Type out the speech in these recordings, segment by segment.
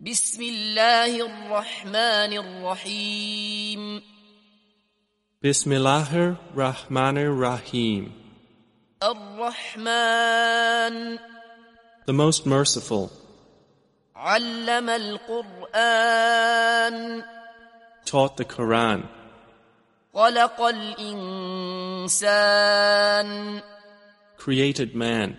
بسم الله الرحمن الرحيم Bismillahir Rahmanir Rahim. الرحمن The most merciful. علم القرآن Taught the Quran. خلق الإنسان Created man.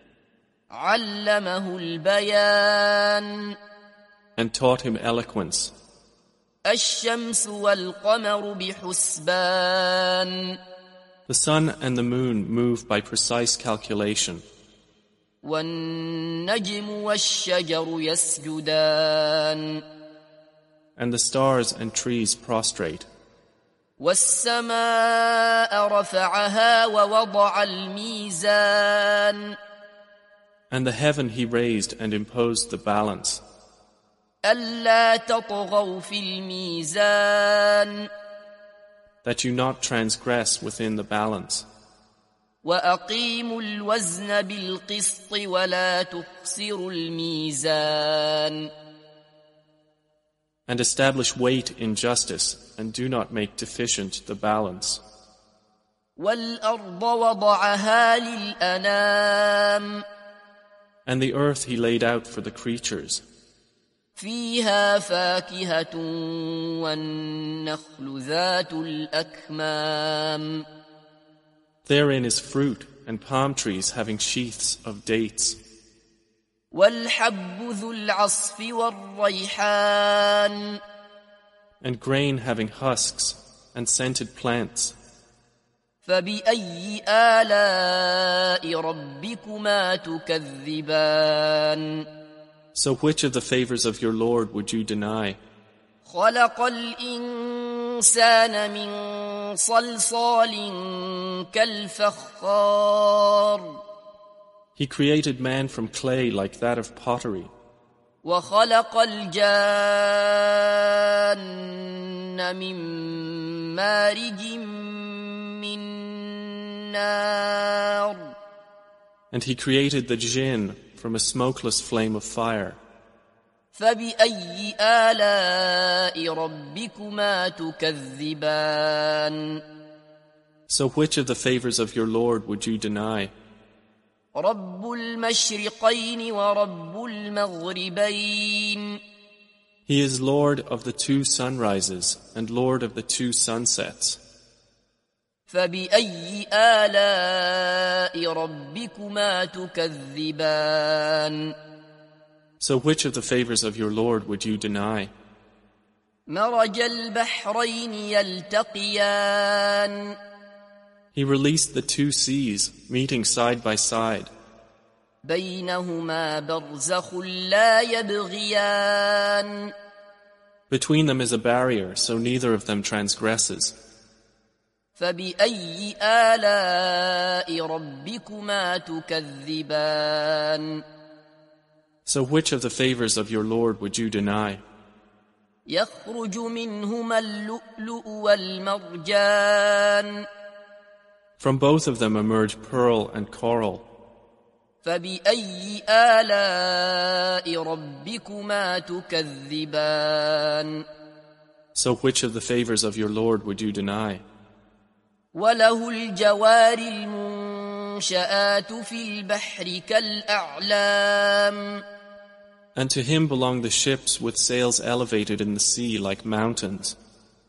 علمه البيان And taught him eloquence. الشمس والقمر بحسبان The sun and the moon move by precise calculation. والنجم والشجر يسجدان And the stars and trees prostrate. والسماء رفعها ووضع الميزان And the heaven he raised and imposed the balance. ألا تطغوا في الميزان That you not transgress within the balance. وأقيموا الوزن بالقسط ولا تخسروا الميزان And establish weight in justice and do not make deficient the balance. والأرض وضعها للأنام And the earth he laid out for the creatures. فيها فاكهة والنخل ذات الأكمام Therein is fruit and palm trees having sheaths of dates. والحب ذو العصف والريحان And grain having husks and scented plants. فبأي آلاء ربكما تكذبان So which of the favors of your Lord would you deny? خلق الإنسان من صلصال كالفخار He created man from clay like that of pottery. وخلق الجان من مارج من نار And he created the jinn from a smokeless flame of fire. فبأي آلاء ربكما تكذبان So which of the favors of your Lord would you deny? رب المشرقين ورب المغربين He is Lord of the two sunrises and Lord of the two sunsets. فبأي آلاء ربكما تكذبان So which of the favors of your Lord would you deny? مرج البحرين يلتقيان He released the two seas, meeting side by side. بينهما برزخ لا يبغيان Between them is a barrier, so neither of them transgresses. فبأي آلاء ربكما تكذبان So which of the favors of your Lord would you deny? يخرج منهما اللؤلؤ والمرجان From both of them emerge pearl and coral. فبأي آلاء ربكما تكذبان So which of the favors of your Lord would you deny? وله الجوار المنشآت في البحر كالأعلام And to him belong the ships with sails elevated in the sea like mountains.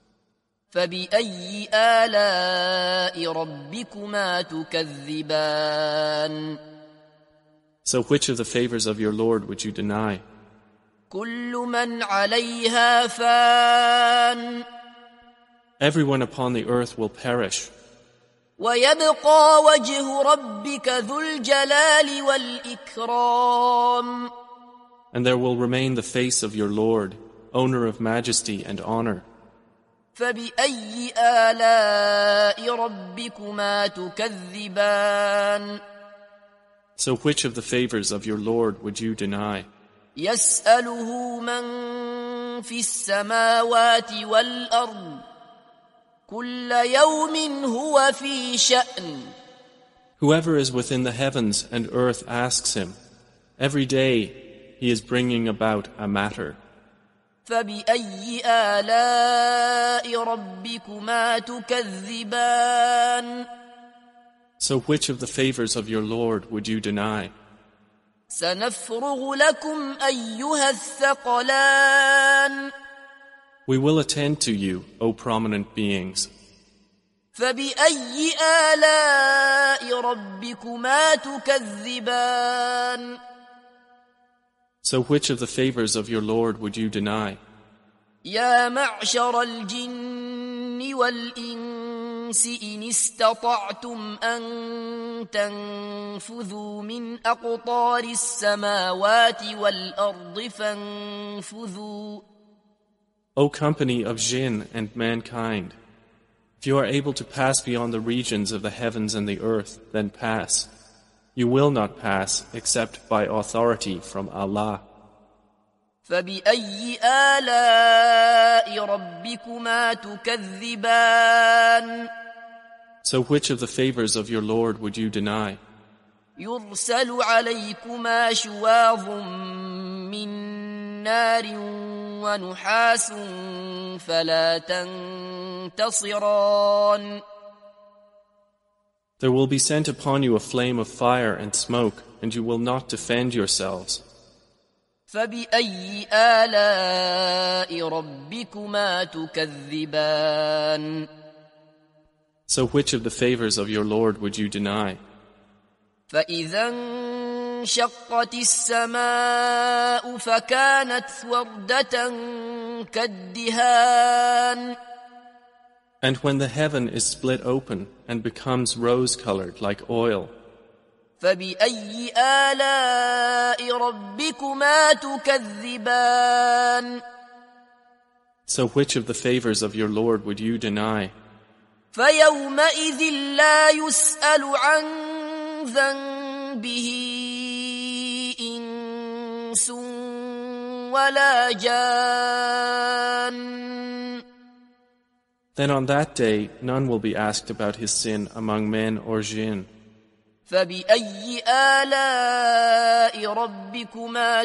فبأي آلاء ربكما تكذبان So which of the favors of your Lord would you deny? كل من عليها فان Everyone upon the earth will perish. ويبقى وجه ربك ذو الجلال والإكرام And there will remain the face of your Lord, owner of majesty and honor. فبأي آلاء ربكما تكذبان So which of the favors of your Lord would you deny? يسأله من في السماوات والأرض كل يوم هو في شأن Whoever is within the heavens and earth asks him. Every day he is bringing about a matter. فبأي آلاء ربكما تكذبان So which of the favors of your Lord would you deny? سنفرغ لكم أيها الثقلان We will attend to you, O prominent beings. فبأي آلاء ربكما تكذبان So which of the favors of your Lord would you deny? يا معشر الجن والإنس إن استطعتم أن تنفذوا من أقطار السماوات والأرض فانفذوا O company of jinn and mankind, if you are able to pass beyond the regions of the heavens and the earth, then pass. You will not pass except by authority from Allah. فبأي آلاء ربكما تكذبان So which of the favors of your Lord would you deny? يرسل عليكما شواظ من نار ونحاس فلا تنتصران There will be sent upon you a flame of fire and smoke, and you will not defend yourselves. فبأي آلاء ربكما تكذبان So which of the favors of your Lord would you deny? فإذا انشقت السماء فكانت وردة كالدهان And when the heaven is split open and becomes rose-colored like oil, فبأي آلاء ربكما تكذبان so which of the favors of your Lord would you deny? فيومئذ لا يسأل عن ذنبه إنس ولا جان Then on that day none will be asked about his sin among men or jinn. فبأي آلاء ربكما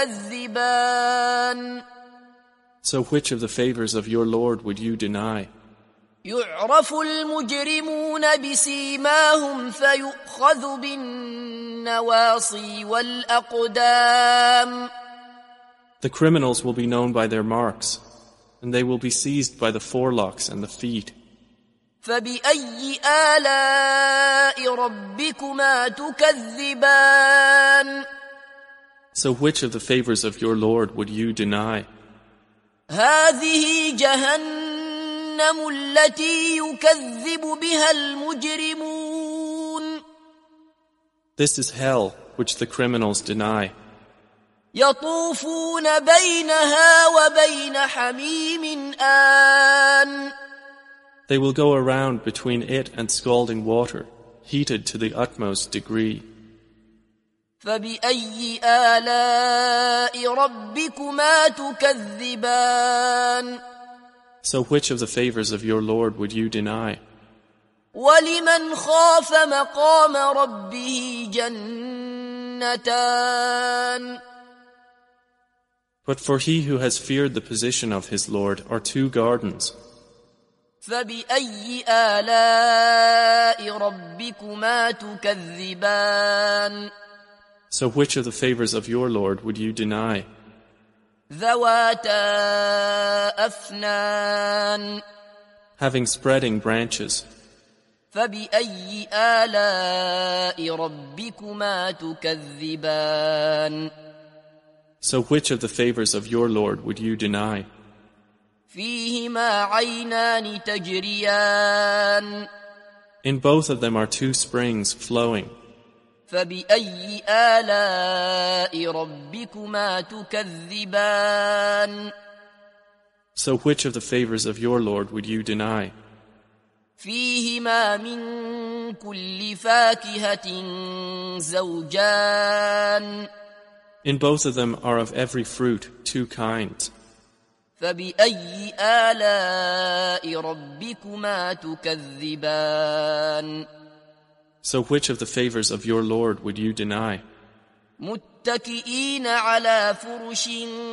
تكذبان So which of the favors of your Lord would you deny? يعرف المجرمون بسيماهم فيؤخذ بالنواصي والأقدام The criminals will be known by their marks, and they will be seized by the forelocks and the feet. فبأي آلاء ربكما تكذبان So which of the favors of your Lord would you deny? هذه جهنم التي يكذب بها المجرمون This is hell, which the criminals deny. يطوفون بينها وبين حميم آن They will go around between it and scalding water, heated to the utmost degree. فبأي آلاء ربكما تكذبان So which of the favors of your Lord would you deny? ولمن خاف مقام ربه جنتان But for he who has feared the position of his Lord are two gardens. فبأي آلاء ربكما تكذبان So which of the favors of your Lord would you deny? ذواتا أفنان Having spreading branches. فبأي آلاء ربكما تكذبان So which of the favors of your Lord would you deny? فيهما عينان تجريان In both of them are two springs flowing. فبأي آلاء ربكما تكذبان So which of the favors of your Lord would you deny? فيهما من كل فاكهة زوجان In both of them are of every fruit two kinds. فبأي آلاء ربكما تكذبان So which of the favors of your Lord would you deny? متكئين على فرش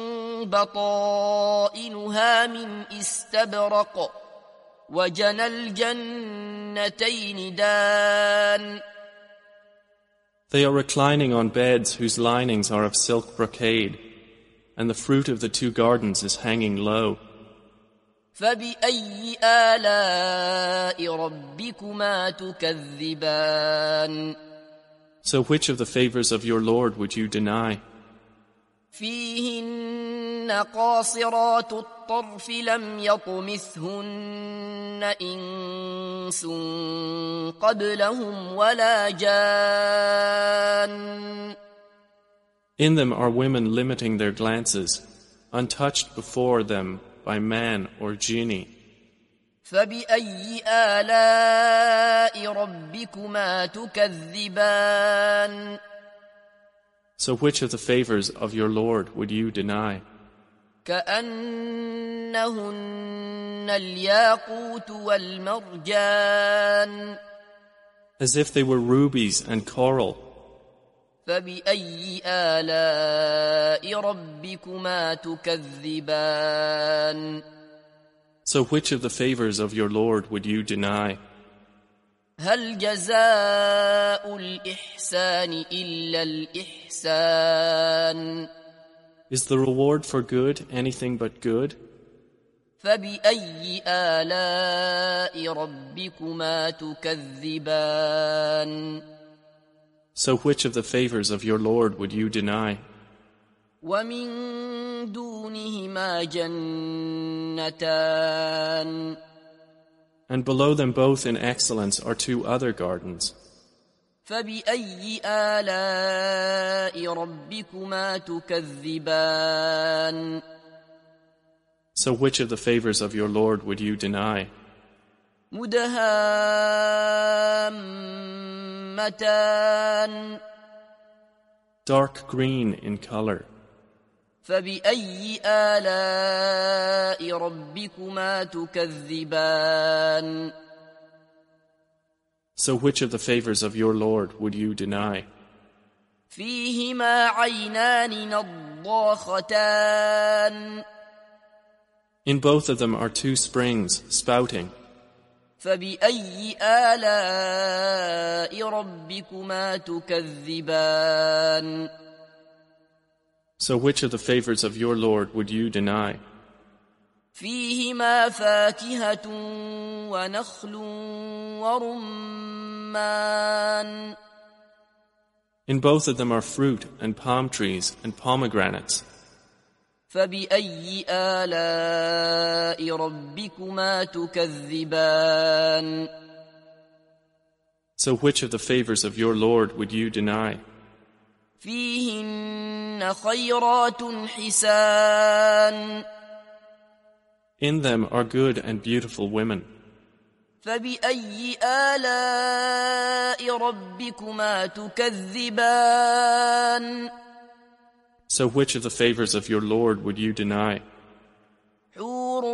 بطائنها من استبرق وجنى الجنتين دان. They are reclining on beds whose linings are of silk brocade, and the fruit of the two gardens is hanging low. فبأي آلاء ربكما تكذبان. So which of the favors of your Lord would you deny? فيهن قاصرات الطرف لم يطمثهن إنس قبلهم ولا جان. In them are women limiting their glances, untouched before them by man or genie. فبأي آلاء ربكما تكذبان. So which of the favors of your Lord would you deny? كأنهن الياقوت والمرجان. As if they were rubies and coral. فبأي آلاء ربكما تكذبان. So which of the favors of your Lord would you deny? هل جزاء الإحسان إلا الإحسان. Is the reward for good anything but good? فبأي آلاء ربكما تكذبان. So which of the favors of your Lord would you deny? ومن دونهما جنتان. And below them both in excellence are two other gardens. فبأي آلاء ربكما تكذبان. So which of the favors of your Lord would you deny? مدهامتان. Dark green in color. فبأي آلاء ربكما تكذبان. So which of the favors of your Lord would you deny? فيهما عينان نضاختان. In both of them are two springs spouting. فبأي آلاء ربكما تكذبان. So which of the favors of your Lord would you deny? فيهما فاكهة ونخل ورمان. In both of them are fruit and palm trees and pomegranates. فبأي آلاء ربكما تكذبان. So which of the favors of your Lord would you deny? فيهن خيرات حسان. In them are good and beautiful women. فبأي آلاء ربكما تكذبان. So which of the favors of your Lord would you deny? حور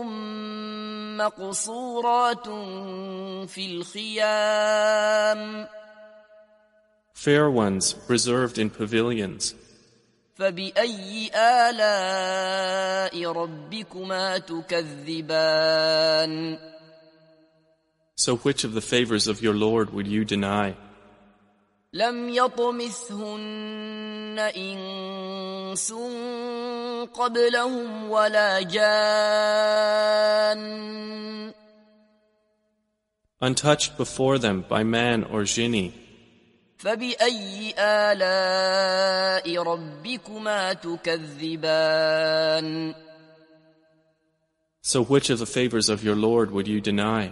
مقصورات في الخيام. Fair ones reserved in pavilions. فبأي آلاء ربكما تكذبان. So which of the favors of your Lord would you deny? لم يطمثهن إنس قبلهم ولا جان. Untouched before them by man or genie. فبأي آلاء ربكما تكذبان. So which of the favors of your Lord would you deny?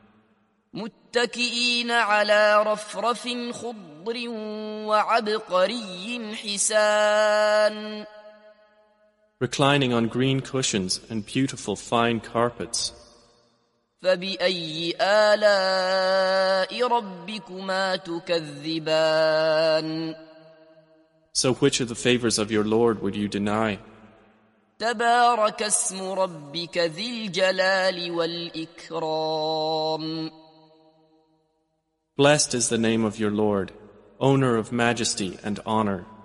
متكئين على رفرف خضر وعبقري حسان. Reclining on green cushions and beautiful fine carpets. فبأي آلاء ربكما تكذبان. So which of the favors of your Lord would you deny? تبارك اسم ربك ذي الجلال والإكرام. Blessed is the name of your Lord, owner of majesty and honor.